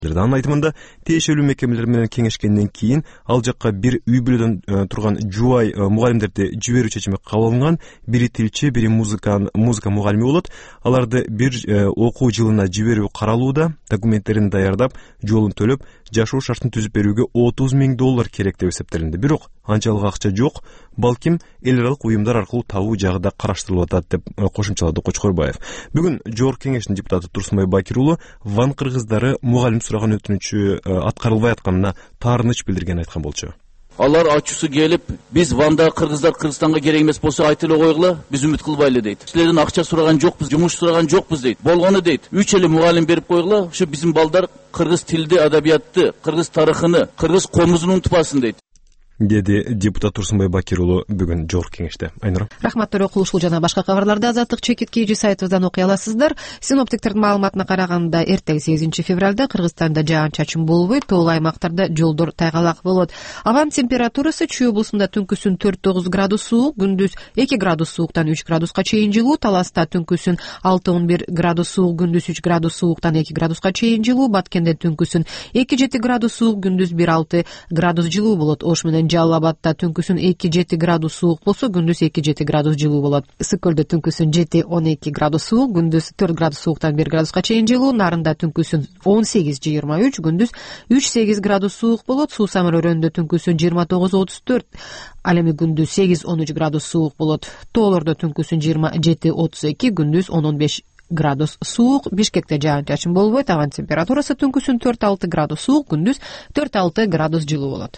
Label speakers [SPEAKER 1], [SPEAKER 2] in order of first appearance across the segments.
[SPEAKER 1] Анын айтымында тиешелүү мекемелер менен кеңешкенден кийин ал жакка бир үй бүлөдөн турган жубай мугалимдерди жиберүү чечими кабыл алынган. Бири тилчи, бири музыка мугалими болот. Аларды бир окуу жылына жиберүү каралууда. Документтерин даярдап, жолун төлөп, жашоо шартын түзүп берүүгө $30,000 керек деп эсептелинди. Бирок анчалык акча жок. Балким эл аралык уюмдар аркылуу табуу жагы да караштырылып атат деп кошумчалады Кочкорбаев. Бүгүн Жогорку Кеңештин депутаты Турсунбай Бакир уулу Ван кыргыздары мугалим сураган өтүнүчү аткарылбай атканына таарыныч билдирген айткан болчу.
[SPEAKER 2] Алар ачуусу келип, биз Ванда кыргыздар Кыргызстанга керек эмес болсо айтып эле койгула, биз үмүт кылбайлы дейт. Силерден акча сураган жокпуз, жумуш сураган жокпуз дейт. Болгону дейт. 3 эле мугалим берип койгула, ушу биздин балдар кыргыз тилди, адабиятты, кыргыз тарыхыны, кыргыз комузун унутпасын дейт.
[SPEAKER 1] Деди депутат Турсунбай Бакир уулу бүгүн Жогорку Кеңеште. Айнура.
[SPEAKER 3] Рахматтар окулуш жана башка кабарларды Азаттык чекиткейчи сайтыбыздан окуй аласыздар. Синоптиктердин маалыматына караганда эртең 8 февралда Кыргызстанда жаан-чачын болбойт, тоолуу аймактарда жолдор тайгалак болот. Абанын температурасы Чүй облусунда түнкүсүн 4-9 градус суук, күндүз 2 градус сууктан 3 градуска чейин жылуу, Таласта түнкүсүн 6-11 градус суук, күндүз 3 градус сууктан 2 градуска чейин жылуу, Баткенде түнкүсүн 2-7 градус суук, күндүз 1-6 градус жылуу болот. Ош менен Жалал Абадта түнкүсүн 2-7 градус суук болсо, күндүз 2-7 градус жылуу болот. Ысык көлдө түнкүсүн 7-12 градус суук, күндүз 4 градус сууктан 1 градуска чейин жылуу, Нарында түнкүсүн 18-23, күндүз 3-8 градус суук болот. Суу Самыр өрөөнүндө түнкүсүн 29-34, ал эми күндүз 8-13 градус суук болот. Тоолордо түнкүсүн 27-32, күндүз 10-15 градус суук. Бишкекте жаан-чачын болбойт, абанын температурасы түнкүсүн 4-6 градус суук, күндүз 4-6 градус жылуу болот.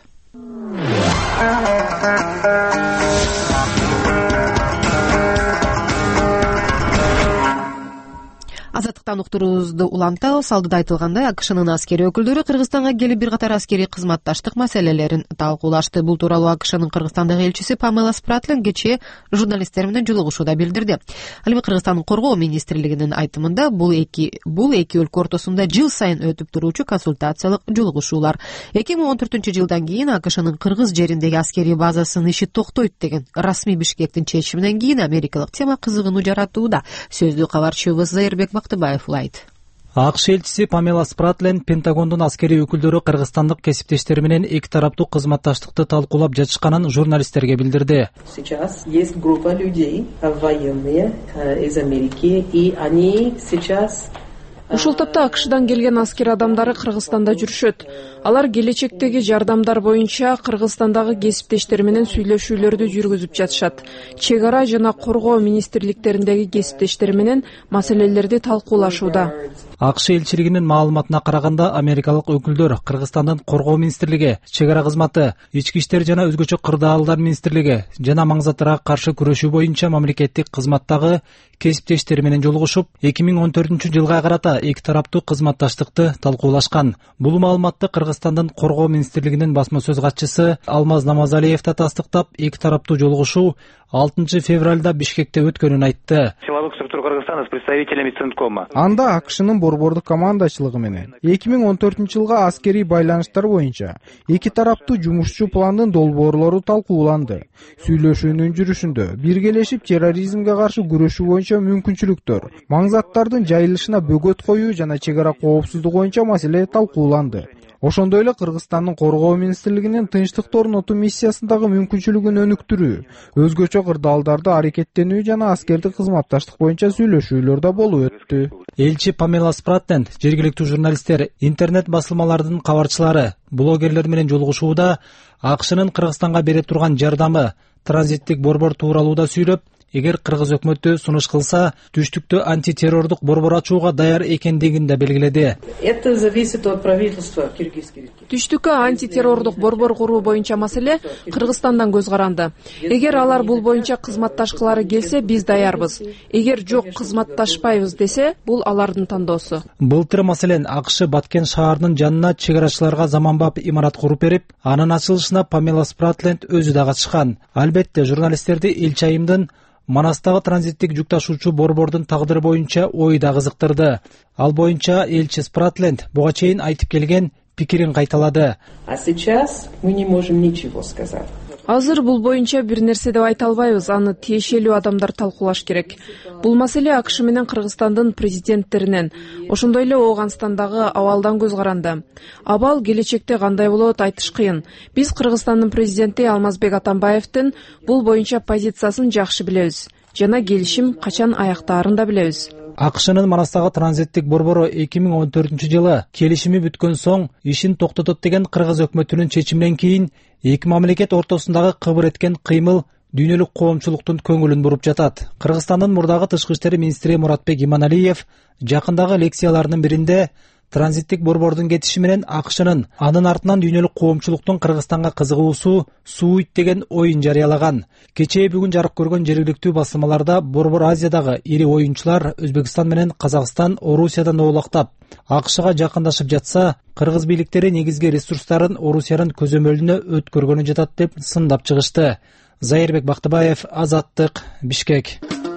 [SPEAKER 3] Азаттыктан уктуруубузду улантабыз. Алдыда айтылгандай, АКШнын аскери өкүлдөрү Кыргызстанга келип бир катар аскери кызматташтык маселелерин талкуулашты. Бул тууралуу АКШнын Кыргызстандагы элчиси Памела Спратлен кечээ журналистер менен жолугушууда билдирди. Ал эми Кыргызстандын коргоо министрлигинин айтымында бул эки өлкө ортосунда жыл сайын өтүп туруучу консультациялык жолугушуулар. 2014-жылдан кийин АКШнын Кыргыз жериндеги аскери базасынын иши токтойт деген расмий Бишкектин чечиминен кийин америкалык тема кызыгууну жаратууда. Сөздүү кабарчыбыз Зайырбек Бактыбаев улайт.
[SPEAKER 4] АКШ элчиси Памела Спратлен Пентагондун аскери өкүлдөрү кыргызстандык кесиптештери менен эки тараптуу кызматташтыкты талкуулап жатышканын журналисттерге билдирди.
[SPEAKER 5] Сейчас есть группа людей, военные из Америки, и они сейчас
[SPEAKER 6] Ушул тапта АКШдан келген аскер адамдары Кыргызстанда жүрүшөт. Алар келечектеги жардамдар боюнча Кыргызстандагы кесиптештери менен сүйлөшүүлөрдү жүргүзүп жатышат. Чек ара жана коргоо министрликтериндеги кесиптештери менен маселелерди талкуулашууда.
[SPEAKER 4] АКШ элчилигинин маалыматына караганда, америкалык өкүлдөр Кыргызстандын коргоо министрлиги, чек ара кызматы, ички иштер жана өзгөчө кырдаалдар министрлиги жана маңзаттарга каршы күрөшүү боюнча мамлекеттик кызматтагы кесиптештери менен жолугушуп, 2014-жылга карата эки тараптуу кызматташтыкты талкуулашкан. Бул маалыматты Кыргызстандын коргоо министрлигинин басма сөз катчысы Алмаз Намазалиев да тастыктап, эки тараптуу жолугушуу 6 февралда Бишкекте өткөнүн айтты.
[SPEAKER 7] Силовых структур Кыргызстана с представителями Центкома.
[SPEAKER 8] Анда АКШнын борбордук командачылыгы менен 2014-жылга аскери байланыштар боюнча эки тараптуу жумушчу пландын долбоорлору талкууланды. Сүйлөшүүнүн жүрүшүндө биргелешип терроризмге каршы күрөшүү боюнча мүмкүнчүлүктөр, маңзаттардын жайылышына бөгөт коюу жана чек ара коопсуздугу боюнча маселе талкууланды. Ошондой эле Кыргызстандын коргоо министрлигинин тынчтыкты орнотуу миссиясындагы мүмкүнчүлүгүн өнүктүрүү, өзгөчө кырдаалдарда аракеттенүү жана аскердик кызматташтык боюнча сүйлөшүүлөр да болуп өттү.
[SPEAKER 4] Элчи Памела Спратлен жергиликтүү журналисттер, интернет басылмалардын кабарчылары, блогерлер менен жолугушууда АКШнын Кыргызстанга бере турган жардамы, транзиттик борбор тууралуу да сүйлөп, эгер кыргыз өкмөтү сунуш кылса, түштүктө антитеррордук борбор ачууга даяр экендигин да белгиледи.
[SPEAKER 5] Это зависит от правительства Кыргызстана.
[SPEAKER 6] Түштүккө антитеррордук борбор куруу боюнча маселе Кыргызстандан көз каранды. Эгер алар бул боюнча кызматташкылары келсе, биз даярбыз. Эгер жок, кызматташпайбыз десе, бул алардын тандоосу.
[SPEAKER 4] Былтыр маселен АКШ Баткен шаарынын жанына чек арачыларга заманбап имарат куруп берип, анын ачылышына Памела Спратлен өзү да катышкан. Албетте, журналисттерди Элчи Айымдын Манастагы транзиттик жүк ташуучу борбордун тагдыры боюнча ой да кызыктырды. Ал боюнча элчи Спратлен буга чейин айтып келген пикирин кайталады.
[SPEAKER 5] А сейчас мы не можем ничего сказать.
[SPEAKER 6] Азыр бул боюнча бир нерсе деп айта албайбыз, аны тиешелүү адамдар талкуулаш керек. Бул маселе АКШ менен Кыргызстандын президенттеринен, ошондой эле Ооганстандагы абалдан көз каранды. Абал келечекте кандай болот айтыш кыйын. Биз Кыргызстандын президенти Алмазбек Атамбаевдин бул боюнча позициясын жакшы билебиз жана келишим качан аяктаарын да билебиз.
[SPEAKER 4] АКШнын Манастагы транзиттик борбору 2014-жылы келишими бүткөн соң ишин токтотот деген кыргыз өкмөтүнүн чечиминен кийин эки мамлекет ортосундагы кыбыр эткен кыймыл дүйнөлүк коомчулуктун көңүлүн буруп жатат. Кыргызстандын мурдагы тышкы иштер министри Муратбек Иманалиев жакындагы лекцияларынын биринде транзиттик борбордун кетиши менен АКШнын анын артынан дүйнөлүк коомчулуктун Кыргызстанга кызыгуусу сууйт деген оюн жарыялаган. Кечээ бүгүн жарык көргөн жергиликтүү басылмаларда борбор Азиядагы ири оюнчулар Өзбекстан менен Казакстан, Орусиядан оолактап, АКШга жакындашып жатса, кыргыз бийликтери негизги ресурстарын Орусиянын көзөмөлүнө өткөргөнү жатат деп сындап чыгышты. Зайырбек Бактыбаев, Азаттык, Бишкек.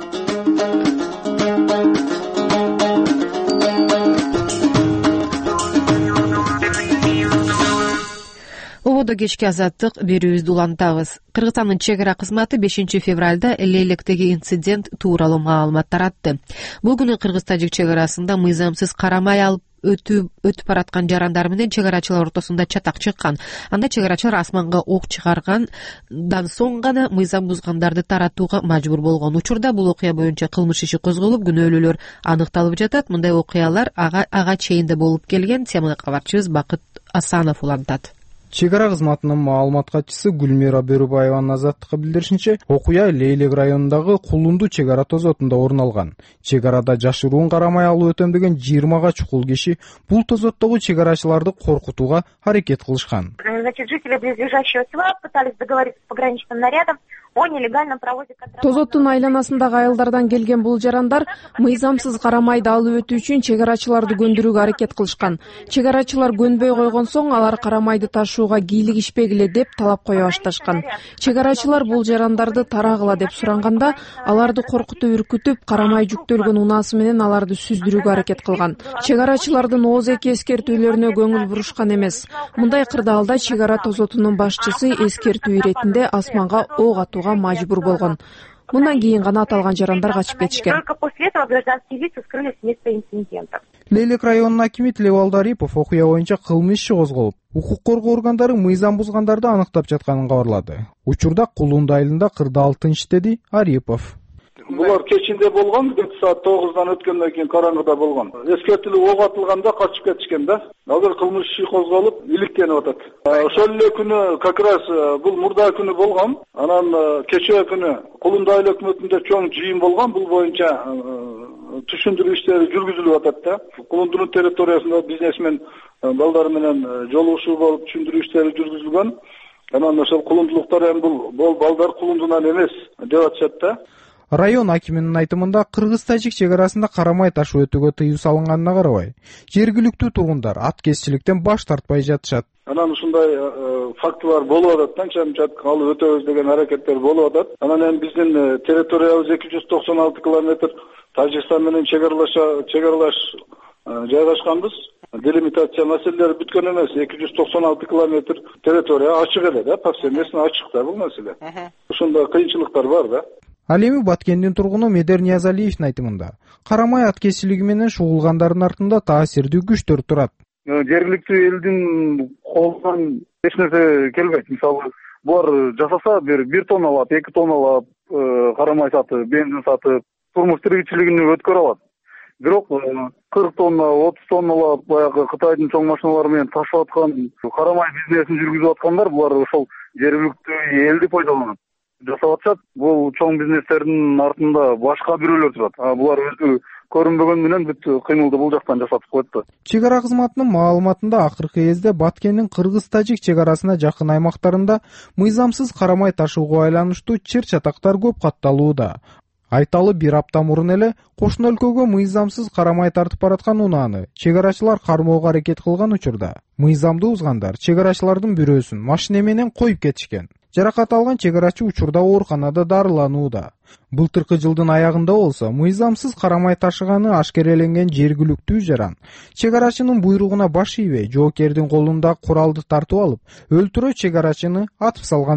[SPEAKER 3] Ободо кечки Азаттык берүүбүздү улантабыз. Кыргызстандын чек ара кызматы 5 февралда Лейлектеги инцидент тууралуу маалымат таратты. Бул күнү кыргыз-тажик чек арасында мыйзамсыз карамай алып өтүп бараткан жарандар менен чек арачылар ортосунда чатак чыккан. Анда чек арачылар асманга ок чыгаргандан соң гана мыйзам бузгандарды таратууга мажбур болгон. Учурда бул окуя боюнча кылмыш иши козголуп, күнөөлүүлөр аныкталып жатат. Мындай окуялар ага чейин да болуп келген. Теманы кабарчыбыз Бакыт Асанов улантат.
[SPEAKER 8] Чек ара кызматынын маалымат катчысы Гүлмира Бөрүбаеванын Азаттыкка билдиришинче, окуя Лейлек районундагы Кулунду чек ара тозотунда орун алган. Чек арада жашыруун карамай алуу өтөмдөгөн 20га чукул киши бул тозоттогу чек арачыларды коркутууга аракет кылышкан.
[SPEAKER 9] Значит, жители близлежащего села пытались договориться с пограничным нарядом о нелегальном провозе контроля.
[SPEAKER 6] Тозоттун айланасындагы айылдардан келген бул жарандар мыйзамсыз карамайды алып өтүү үчүн чек арачыларды көндүрүүгө аракет кылышкан. Чек арачылар көнбөй койгон соң алар карамайды ташууга кийлигишпегиле деп талап кое башташкан. Чек арачылар бул жарандарды тарагыла деп суранганда, аларды коркутуп үркүтүп, карамай жүктөлгөн унаасы менен аларды сүздүрүүгө аракет кылган. Чек арачылардын ооз-эки эскертүүлөрүнө көңүл бурушкан эмес. Мындай кырдаалда чек ара тозотунун башчысы эскертүү иретинде асманга ок атууга мажбур болгон. Мындан кийин гана аталган жарандар качып кетишкен.
[SPEAKER 9] Только после этого гражданские лица скрылись с места инцидента.
[SPEAKER 8] Лейлек районунун акими Тлебал Дарипов окуя боюнча кылмыш иши козголуп, укук коргоо органдары мыйзам бузгандарды аныктап жатканын кабарлады. Учурда Кулунду айылында кырдаал тынч, деди Арипов.
[SPEAKER 10] Булар кечинде болгон, саат 9-дан өткөндөн кийин караңгыда болгон. Эскертилип ок атылганда качып кетишкен да. Азыр кылмыш иши козголуп, иликтенип атат. Ошол эле күнү как раз бул мурда күнү болгон. Анан кечээ күнү Кулунду айыл өкмөтүндө чоң жыйын болгон. Бул боюнча түшүндүрүү иштери жүргүзүлүп атат да. Кулундунун территориясында бизнесмен балдар менен жолугушуу болуп түшүндүрүү иштери жүргүзүлгөн. Анан ошол кулундулуктар эми бул балдар Кулундунан эмес деп атышат да.
[SPEAKER 8] Район акиминин айтымында кыргыз-тажик чек арасында карамай ташуу өтүүгө тыюу салынганына карабай, жергиликтүү тургундар аткезчиликтен баш тартпай жатышат.
[SPEAKER 10] Анан ушундай фактылар болуп атат, анча-мынча алып өтөбүз деген аракеттер болуп атат. Анан эми биздин территориябыз 296 километр Тажикстан менен чек аралаш жайгашканбыз. Делимитация маселелери бүткөн эмес, 296 километр территория ачык эле да, повсеместно ачык да бул маселе. Ушундай кыйынчылыктар бар да.
[SPEAKER 8] Ал эми Баткендин тургуну Медер Ниязалиевдин айтымында, карамай аткезчилиги менен шугулгандардын артында таасирдүү күчтөр турат.
[SPEAKER 10] Жергиликтүү элдин колунан эч нерсе келбейт. Мисалы, булар жасаса бир тонналап, 2 тонналап карамай сатып, бензин сатып, турмуш тиричилигин өткөрө алат. Бирок 40 тонна, 30 тонналап баягы Кытайдын чоң машиналары менен ташып аткан, карамай бизнесин жүргүзүп аткандар, булар ошол жергиликтүү элди пайдаланат. Жасап атышат. Бул чоң бизнестердин артында башка бирөөлөр турат. Булар өзү көрүнбөгөн менен бүт кыймылды бул жактан жасатып коет да.
[SPEAKER 8] Чек ара кызматынын маалыматында акыркы кезде Баткендин кыргыз-тажик чек арасына жакын аймактарында мыйзамсыз карамай ташууга байланыштуу чыр-чатактар көп катталууда. Айталы бир апта мурун эле кошуна өлкөгө мыйзамсыз карамай тартып бараткан унааны чек арачылар кармоого аракет кылган учурда мыйзамды бузгандар чек арачылардын бирөөсүн машина менен коюп кетишкен. Жаракат алган чек арачы учурда ооруканада дарыланууда. Былтыркы жылдын аягында болсо мыйзамсыз карамай ташыганы ашкереленген жергиликтүү жаран чек арачынын буйругуна баш ийбей жоокердин колунда куралды тартып алып, өлтүрө чек арачыны атып салган эле.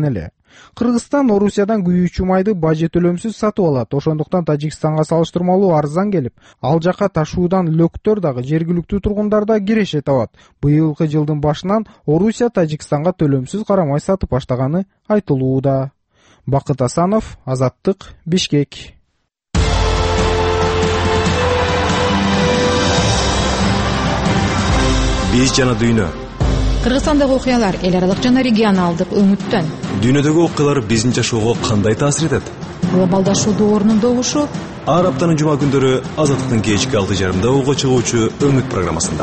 [SPEAKER 8] Кыргызстан Орусиядан күйүүчү майды бажы төлөмсүз сатып алат. Ошондуктан Тажикстанга салыштырмалуу арзан келип, ал жака ташуудан лөктөр дагы жергиликтүү тургундар да киреше табат. Быйылкы жылдын башынан Орусия Тажикстанга төлөмсүз кара май сатып баштаганы айтылууда. Бакыт Асанов, Азаттык, Бишкек.
[SPEAKER 1] Биз жана дүйнө.
[SPEAKER 11] Кыргызстандагы окуялар эл аралык жана регионалдык өңүттөн.
[SPEAKER 1] Дүйнөдөгү окуялар биздин жашоого кандай таасир этет?
[SPEAKER 11] Глобалдашуу доорунун добушу.
[SPEAKER 1] Ар аптанын жума күндөрү Азаттыктын кечки 6:30 ого чыгуучу Өңүт программасында.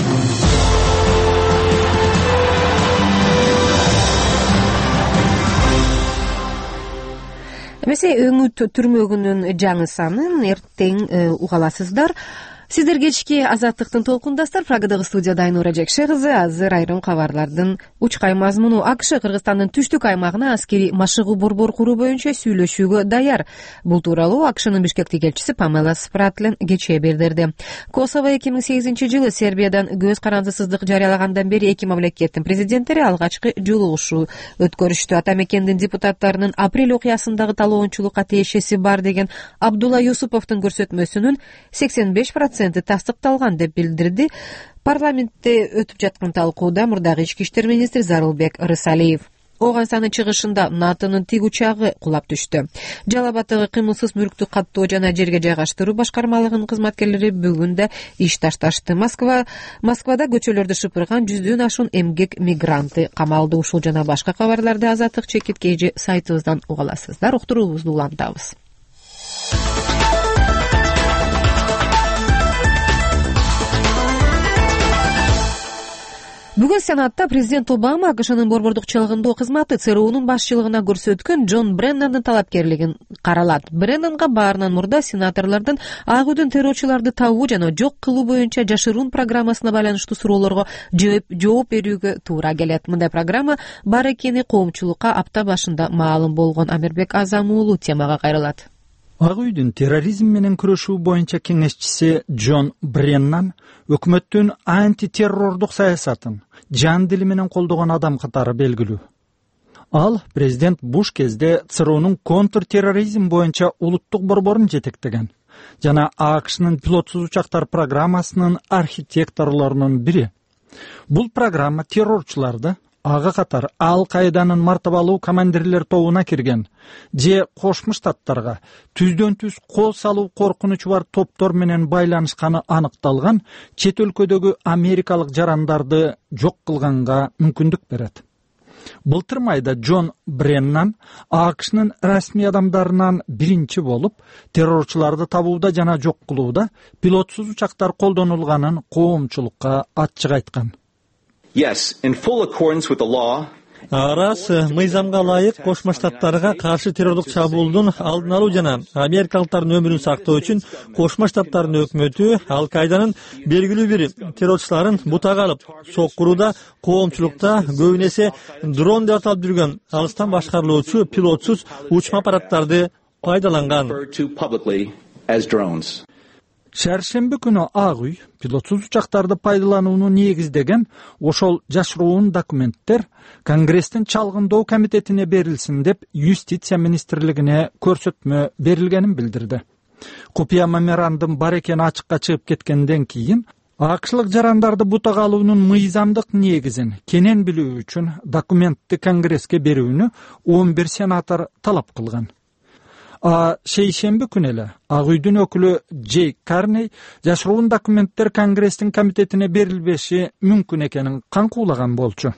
[SPEAKER 3] Эмесе Өңүт түрмөгүнүн жаңы санын эртең уга аласыздар. Сиздер кечки Азаттыктын толкундастар. Прагадагы студияда Айнура Жекше кызы. Азыр айрым кабарлардын учкай мазмуну. АКШ Кыргызстандын түштүк аймагына аскерий машыгуу борбор куруу боюнча сүйлөшүүгө даяр. Бул тууралуу АКШнын Бишкектеги элчиси Памела Спратлен кечээ билдирди. Косово 2008-жылы Сербиядан көз карандысыздык жарыялагандан бери эки мамлекеттин президенттери алгачкы жолугушуу өткөрүштү. Ата мекендин депутаттарынын апрель окуясындагы талоончулукка тиешеси бар деген Абдулла Юсуповдун көрсөтмөсүнүн 85% тастыкталган деп билдирди. Парламентте өтүп жаткан талкууда мурдагы ички иштер министри Зарылбек Рысалиев. Оганстандын чыгышында НАТОнун тиг учагы кулап түштү. Жалал Абадтагы кыймылсыз мүлктү каттоо жана жерге жайгаштыруу башкармалыгынын кызматкерлери бүгүн да иш ташташты. Москвада көчөлөрдү шыпырган 100дөн ашуун эмгек мигранты камалды. Ушул жана башка кабарларды Азаттык чекит сайтыбыздан уга аласыздар. Уктуруубузду улантабыз. Бүгүн Сенатта президент Обама АКШнын борбордук чалгындоо кызматы ЦРУнун башчылыгына көрсөткөн Джон Бреннандын талапкерлигин каралат. Бреннанга баарынан мурда сенаторлордун Ак үйдүн террорчуларды табуу жана жок кылуу боюнча жашыруун программасына байланыштуу суроолорго жооп берүүгө туура келет. Мындай программа бар экени коомчулукка апта башында маалым болгон. Амирбек Азамуулу темага кайрылат.
[SPEAKER 12] Ак үйдүн терроризм менен күрөшүү боюнча кеңешчиси Джон Бреннан өкмөттүн антитеррордук саясатын жан дили менен колдогон адам катары белгилүү. Ал президент Буш кезде ЦРУнун контртерроризм боюнча улуттук борборун жетектеген жана АКШнын пилотсуз учактар программасынын архитекторлорунун бири. Бул программа террорчуларды ага катар Ал-Каиданын мартабалуу командирлер тобуна кирген же Кошмо Штаттарга түздөн-түз кол салуу коркунучу бар топтор менен байланышканы аныкталган чет өлкөдөгү америкалык жарандарды жок кылганга мүмкүндүк берет. Былтыр майда Джон Бреннан АКШнын расмий адамдарынан биринчи болуп, террорчуларды табууда жана жок кылууда пилотсуз учактар колдонулганын коомчулукка ачык айткан.
[SPEAKER 13] Yes, in full accordance with the law.
[SPEAKER 14] Рас, мыйзамга ылайык Кошмо Штаттарга каршы террордук чабуулдун алдын алуу жана америкалыктардын өмүрүн сактоо үчүн Кошмо Штаттарынын өкмөтү Ал-Каиданын белгилүү бир террорчуларын бутага алып, соккурууда коомчулукта көбүн эсе дрон деп аталып жүргөн алыстан башкарылуучу пилотсуз учма аппараттарды пайдаланган.
[SPEAKER 12] Шаршемби күнү Ак үй пилотсуз учактарды пайдаланууну негиздеген ошол жашыруун документтер Конгресстин чалгындоо комитетине берилсин деп Юстиция министрлигине көрсөтмө берилгенин билдирди. Купуя меморандум бар экени ачыкка чыгып кеткенден кийин АКШлык жарандарды бутага алуунун мыйзамдык негизин кенен билүү үчүн документти Конгресске берүүнү 11 сенатор талап кылган. Шейшемби күнү эле Ак үйдүн өкүлү Джей Карней жашыруун документтер Конгресстин комитетине берилбеши мүмкүн экенин каңкуулаган болчу.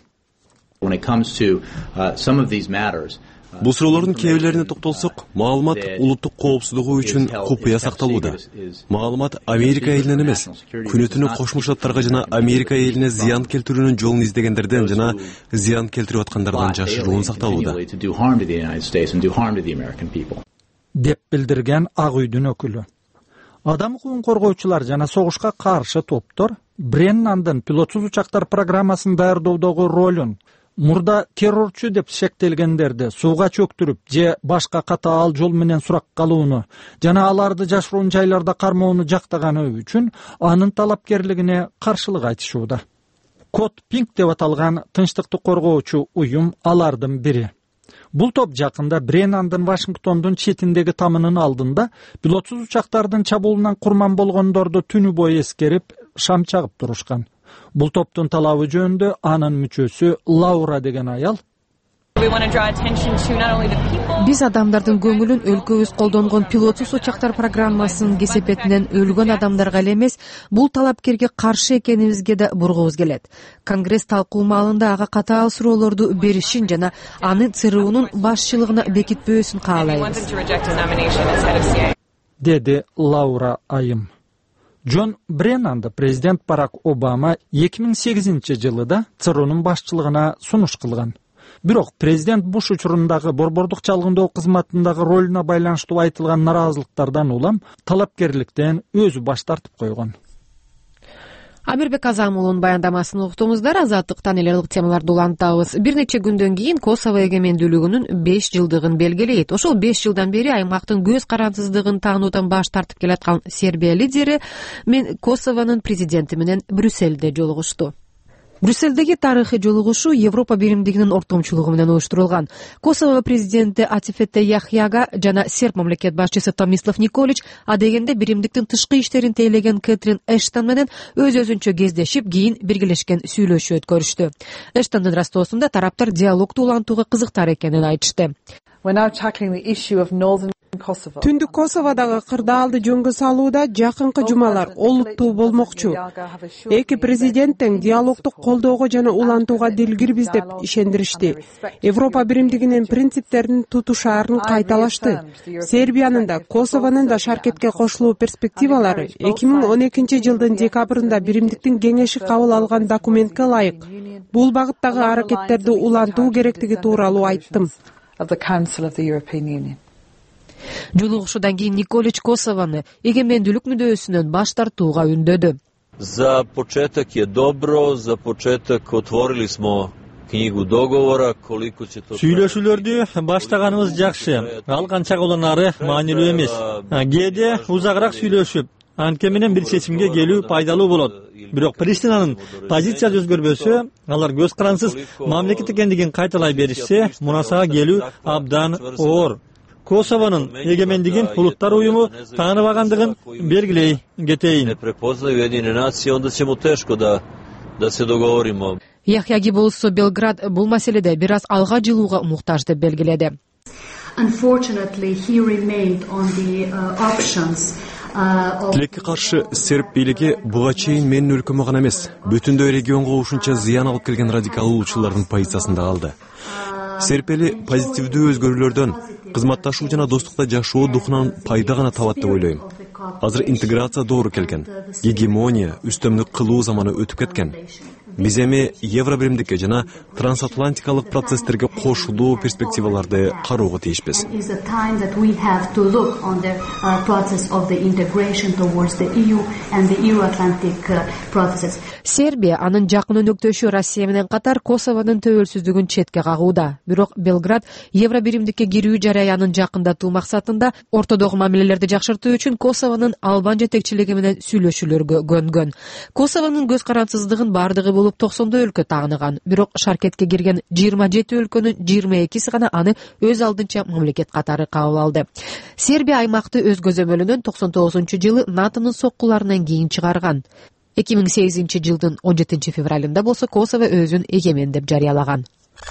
[SPEAKER 1] Бул суроолордун кээ бирлерине токтолсок, маалымат улуттук коопсуздугу үчүн купуя сакталууда. Маалымат Америка элинен эмес, күнү-түнү Кошмо Штаттарга жана Америка элине зыян келтирүүнүн жолун издегендерден жана зыян келтирип аткандардан жашыруун сакталууда.
[SPEAKER 12] Деп билдирген Ак үйдүн өкүлү. Адам укугун коргоочулар жана согушка каршы топтор Бреннандын пилотсуз учактар программасын даярдоодогу ролун мурда террорчу деп шектелгендерди сууга чөктүрүп же башка катаал жол менен суракка алууну жана аларды жашыруун жайларда кармоону жактаганы үчүн анын талапкерлигине каршылык айтышууда. Код Пинк деп аталган тынчтыкты коргоочу уюм алардын бири. Бул топ жакында Бреннандын Вашингтондун четиндеги тамынын алдында пилотсуз учактардын чабуулунан курман болгондорду түнү бою эскерип шам чагып турушкан. Бул топтун талабы жөнүндө анын мүчөсү Лаура деген аял:
[SPEAKER 3] биз адамдардын көңүлүн өлкөбүз колдонгон пилотсуз учактар программасынын кесепетинен өлгөн адамдарга эле эмес, бул талапкерге каршы экенибизге да бургубуз келет. Конгресс талкуу маалында ага катаал суроолорду беришин жана аны ЦРУнун башчылыгына бекитпөөсүн каалайбыз,
[SPEAKER 12] деди Лаура айым. Джон Бреннанды президент Барак Обама 2008-жылы да ЦРУнун башчылыгына сунуш кылган. Бирок президент Буш учурундагы борбордук чалгындоо кызматындагы ролуна байланыштуу айтылган нараазылыктардан улам талапкерликтен өзү баш тартып койгон.
[SPEAKER 3] Амирбек Азам уулунун баяндамасын уктуңуздар. Азаттыктан эле ылык темаларды улантабыз. Бир нече күндөн кийин Косово эгемендүүлүгүнүн 5 жылдыгын белгилейт. Ошол 5 жылдан бери аймактын көз карансыздыгын таануудан баш тартып келаткан Сербия лидери мен Косовонун президенти менен Брюссельде жолугушту. Брюссельдеги тарыхый жолугушуу Европа биримдигинин ортомчулугу менен уюштурулган. Косово президенти Атифете Яхьяга жана серб мамлекет башчысы Томислав Николич адегенде биримдиктин тышкы иштерин тейлеген Кэтрин Эштон менен өз-өзүнчө кездешип, кийин биргелешкен сүйлөшүү өткөрүштү. Эштондун растоосунда тараптар диалогду улантууга кызыктар экенин айтышты.
[SPEAKER 15] Түндүк Косоводагы кырдаалды жөнгө салууда жакынкы жумалар олуттуу болмокчу. Эки президент тең диалогду колдоого жана улантууга дилгирбиз деп ишендиришти. Европа биримдигинин принциптерин тутушаарын кайталашты. Сербиянын да, Косовонун да шаркетке кошулуу перспективалары 2012-жылдын декабрында биримдиктин кеңеши кабыл алган документке ылайык бул багыттагы аракеттерди улантуу керектиги тууралуу айттым.
[SPEAKER 3] Жолугушуудан кийин Николич Косовону эгемендүүлүк мүдөөсүнөн баш тартууга үндөдү.
[SPEAKER 16] За почеток е добро, за почеток отворили смо книгу договора, колико ќе тоа.
[SPEAKER 14] Сүйлөшүүлөрдү баштаганыбыз жакшы. Ал канча колонары маанилүү эмес. Кээде узагыраак сүйлөшүп, анткени менен бир чечимге келүү пайдалуу болот. Бирок Приштинанын позициясы өзгөрбөсө, алар көз карансыз мамлекет экендигин кайталай беришсе, мунасага келүү абдан оор. Косовонун эгемендигин улуттар уюму тааныбагандыгын белгилей кетейин.
[SPEAKER 3] Яхьяги болсо Белград бул маселеде бир аз алга жылууга муктаж деп белгиледи.
[SPEAKER 1] Тилекке каршы серб бийлиги буга чейин менин өлкөмө гана эмес, бүтүндөй регионго ушунча зыян алып келген радикалуулчулардын позициясында калды. Серб эли позитивдүү өзгөрүүлөрдөн, кызматташуу жана достукта жашоо духунан пайда гана табат деп ойлойм. Азыр интеграция доору келген, гегемония, үстөмдүк кылуу заманы өтүп кеткен. Биз эми евро биримдикке жана трансатлантикалык процесстерге кошулуу перспективаларды кароого тийишпиз.
[SPEAKER 3] Сербия анын жакын өнөктөшү Россия менен катар Косовонун төбөлсүздүгүн четке кагууда. Бирок Белград евро биримдикке кирүү жараянын жакындатуу максатында ортодогу мамилелерди жакшыртуу үчүн Косовонун Албан жетекчилиги менен сүйлөшүүлөргө көнгөн. Косовонун көз карансыздыгын бардыгы болуп 90 өлкө тааныган. Бирок шаркетке кирген 27 өлкөнүн 22си гана аны өз алдынча мамлекет катары кабыл алды. Сербия аймакты өз көзөмөлүнөн 99-жылы НАТОнун соккуларынан кийин чыгарган. 2008-жылдын 17-февралында болсо Косово өзүн эгемен деп жарыялаган.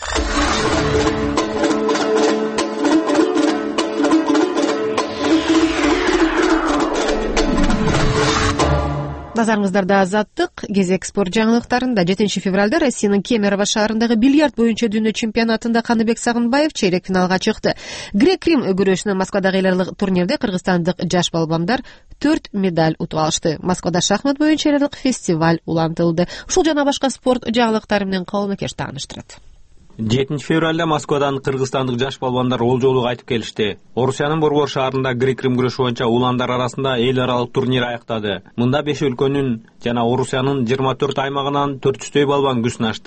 [SPEAKER 3] Назарыңыздарда Азаттык. Кезек спорт жаңылыктарында 7-февралда Россиянын Кемерово шаарындагы бильярд боюнча дүйнө чемпионатында Каныбек Сагынбаев чейрек финалга чыкты. Грек-Рим күрөшүнүн Москвадагы эл аралык турнирде кыргызстандык жаш балбандар 4 медаль утуп алышты. Москвада шахмат боюнча эл аралык фестиваль улантылды. Ушул жана башка спорт жаңылыктары менен Калмыкеш тааныштырат.
[SPEAKER 17] 7 февралда Москвадан кыргызстандык жаш балбандар ол жолу кайтып келишти. Орусиянын Борбор шаарында грек-рим күрөшү боюнча уландар арасында эл аралык турнир аяктады. Мында 5 өлкөнүн жана Орусиянын 24 аймагынан 400 балбан күч сынашты.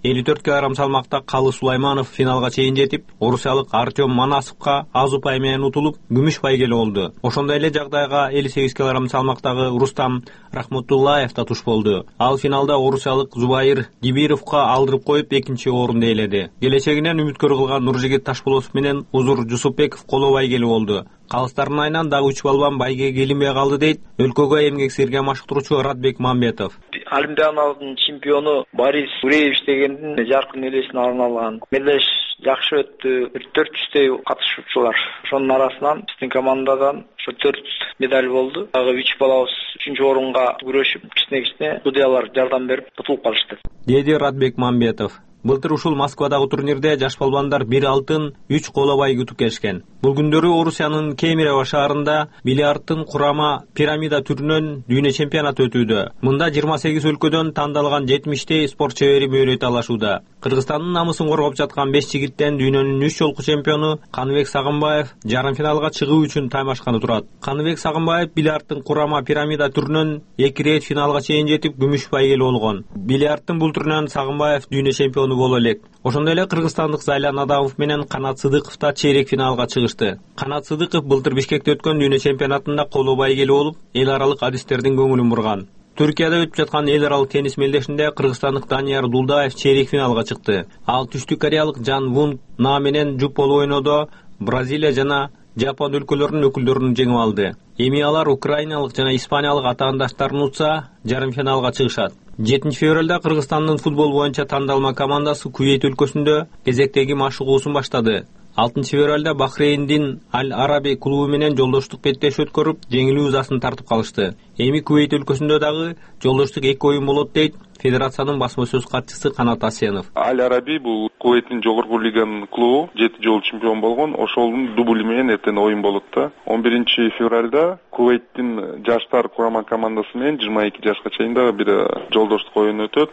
[SPEAKER 17] 54 кг салмакта Калы Сулайманов финалга чейин жетип, орусиялык Артем Манасовго аз упай менен утулуп, күмүш байгели болду. Ошондой эле жагдайга 58 кг салмактагы Рустам Рахматуллаев да туш болду. Ал финалда орусиялык Зубайыр Гибировго алдырып коюп, экинчи орунду ээледи. Келечегинен үмүткөр кылган Нуржигит Ташполосов менен Узур Жусупбеков коло байгели болду. Калыстардын айынан дагы 3 балбан байгеге келинбей калды дейт өлкөгө эмгек сирген машыктыруучу Радбек Мамбетов.
[SPEAKER 18] Олимпиадалардын чемпиону Борис Гуреевич дегендин жаркын элесине арналган мелдеш жакшы өттү. 400 катышуучулар. Ошонун арасынан биздин командадан 4 медаль болду. Дагы 3 балабыз 3-орунга күрөшүп, кичине судьялар жардам берип утулуп калышты,
[SPEAKER 17] деди Радбек Мамбетов. Былтыр ушул Москвадагы турнирде жаш балбандар 1 алтын, 3 коло бай күтүп келишкен. Бул күндөрү Орусиянын Кемерово шаарында бильярдтын курама пирамида түрүнөн дүйнө чемпионаты өтүүдө. Мында 28 өлкөдөн тандалган 70 спорт чебери мөөнөт алышууда. Кыргызстандын намысын коргоп жаткан 5 жигиттен дүйнөнүн 3 жолку чемпиону Каныбек Сагынбаев жарым финалга чыгуу үчүн таймашканы турат. Каныбек Сагынбаев бильярдтын курама пирамида түрүнөн 2 рет финалга чейин жетип, күмүш байгели болгон. Бильярдтын бул түрүнөн Сагынбаев дүйнө чемпиону боло элек. Ошондой эле кыргызстандык Зайлан Адамов менен Канат Сыдыков да чейрек финалга чыгышты. Канат Сыдыков былтыр Бишкекте өткөн дүйнө чемпионатында коло байгели болуп, эл аралык адистердин көңүлүн бурган. Түркияда өтүп жаткан эл аралык теннис мелдешинде кыргызстандык Данияр Дулдаев чейрек финалга чыкты. Ал түштүк кореялык Жан Вун На менен жуп болуп ойнодо, Бразилия жана Жапон өлкөлөрүнүн өкүлдөрүн жеңип алды. Эми алар украиналык жана испаниялык атаандаштарын утса, жарым финалга чыгышат. 7 февралда Кыргызстандын футбол боюнча тандалма командасы Кувейт өлкөсүндө кезектеги машыгуусун баштады. 6 февралда Бахрейндин Аль-Араби клубу менен жолдоштук беттеш өткөрүп, жеңилүү узасын тартып калышты. Эми Кувейт өлкөсүндө дагы жолдоштук 2 оюн болот дейт федерациянын басма сөз катчысы Канат Асенов.
[SPEAKER 19] Аль-Араби бул Кувейттин жогорку лиганын клубу 7 жолу чемпион болгон, ошолдун дубли менен эртең оюн болот да. 11 февралда Кувейттин жаштар курама командасы менен 22 жашка чейин дагы бир жолдоштук оюн өтөт.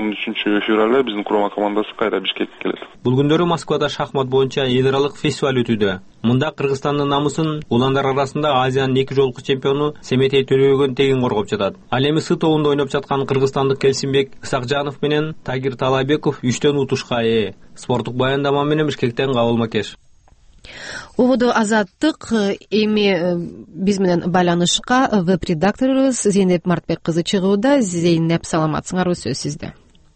[SPEAKER 19] 13 февралда биздин курама командасы кайра Бишкекке келет.
[SPEAKER 17] Бул күндөрү Москвада шахмат боюнча эл аралык фестиваль өтүүдө. Мында Кыргызстандын намысын уландар арасында Азиянын 2 жолку чемпиону Семетей Төлөөгөн тегин коргоп жатат. Ал эми С тобунда ойноп жаткан кыргызстандык Келсинбек Исакжанов менен Тагир Талайбеков 3төн утушка ээ. Спорттук баяндама менен Бишкектен Кабыл Макеш.
[SPEAKER 3] Убуду Азаттык. Эми биз менен байланышка веб-редакторубуз Зейнеп Мартбек кызы чыгууда. Зейнеп, саламатсыңарбы, сөз сизде.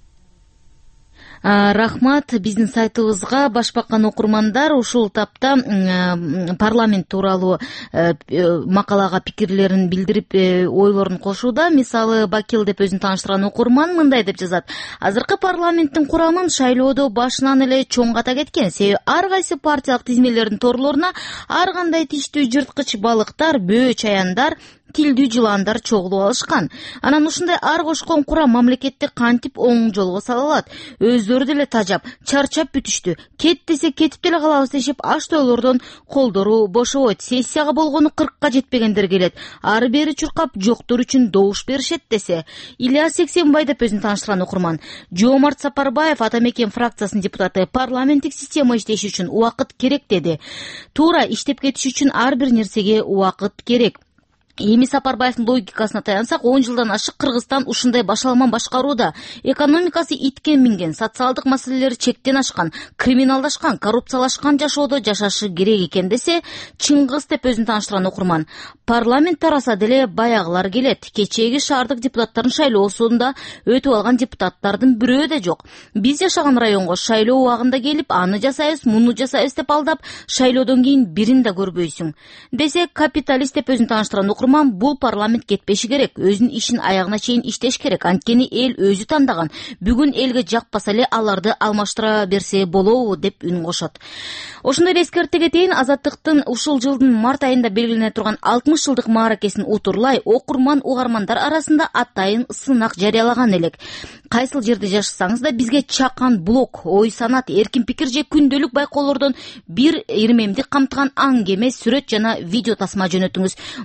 [SPEAKER 20] Рахмат. Биздин сайтыбызга баш баккан окурмандар ушул тапта парламент тууралуу макалага пикирлерин билдирип, ойлорун кошууда. Мисалы, Бакил деп өзүн тааныштырган окурман мындай деп жазат: азыркы парламенттин курамын шайлоодо башынан эле чоң ката кеткен. Себеби ар кайсы партиялык тизмелердин торлоруна ар кандай тиштүү жырткыч балыктар, бөө чаяндар, тилдүү жыландар чогулуп алышкан. Анан ушундай ар кошкон курам мамлекетти кантип оң жолго сала алат? Өздөрү деле тажап, чарчап бүтүштү. Кет десе кетип деле калабыз дешип, аш тойлордон колдору бошобойт. Сессияга болгону 40ка жетпегендер келет. Ары бери чуркап, жоктор үчүн добуш беришет десе. Ильяс Сексенбай деп өзүн тааныштырган окурман. Жоомарт Сапарбаев, Ата Мекен фракциясынын депутаты, парламенттик система иштеши үчүн убакыт керек деди. Туура, иштеп кетиш үчүн ар бир нерсеге убакыт керек. Эми Сапарбаевдин логикасына таянсак, 10 жылдан ашык Кыргызстан ушундай башаламан башкарууда. Экономикасы итке минген, социалдык маселелери чектен ашкан, криминалдашкан, коррупциялашкан жашоодо жашашы керек экен десе, Чыңгыз деп өзүн тааныштырган окурман. Парламент тараса деле баягылар келет. Кечээги шаардык депутаттардын шайлоосунда өтүп алган депутаттардын бирөө да жок. Биз жашаган районго шайлоо убагында келип, аны жасайбыз, муну жасайбыз деп алдап, шайлоодон кийин бирин да көрбөйсүң десе, капиталист деп өзүн тааныштырган бул парламент кетпеши керек, өзүнүн ишин аягына чейин иштеш керек. Анткени эл өзү тандаган. Бүгүн элге жакпаса эле аларды алмаштыра берсе болобу деп үн кошот. Ошондой эле эскерте кетейин, Азаттыктын ушул жылдын март айында белгилене турган 60 жылдык мааракесин утурлай окурман угармандар арасында атайын сынак жарыялаган элек. Кайсыл жерде жашасаңыз да бизге чакан блог, ой санат, эркин пикир же күндөлүк байкоолордон бир ирмемди камтыган аңгеме, сүрөт жана видео тасма жөнөтүңүз. Баш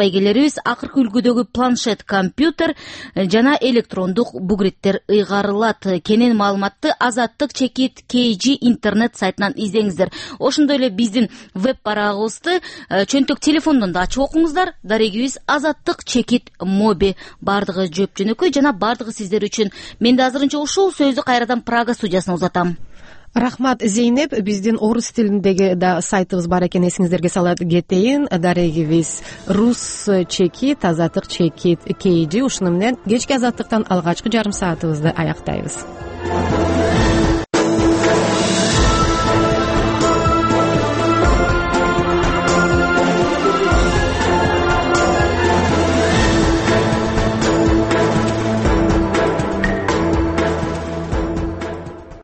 [SPEAKER 20] байгелерибиз акыркы үлгүдөгү планшет компьютер жана электрондук бугриттер ыйгарылат. Кенен маалыматты Азаттык чекит KG интернет сайтынан издеңиздер. Ошондой эле биздин веб барагыбызды чөнтөк телефондон да ачып окуңуздар. Дарегибиз Азаттык чекит моби. Бардыгы жөп-жөнөкөй жана бардыгы сиздер үчүн. Мен да азырынча ушул сөздү кайрадан Прага студиясына узатам.
[SPEAKER 3] Рахмат, Зейнеп. Биздин орус тилиндеги да сайтыбыз бар экен, эсиңиздерге сала кетейин. Дарегибиз Рус чекит, Азаттык чекит KG. Ушуну менен кечки Азаттыктан алгачкы жарым саатыбызды аяктайбыз.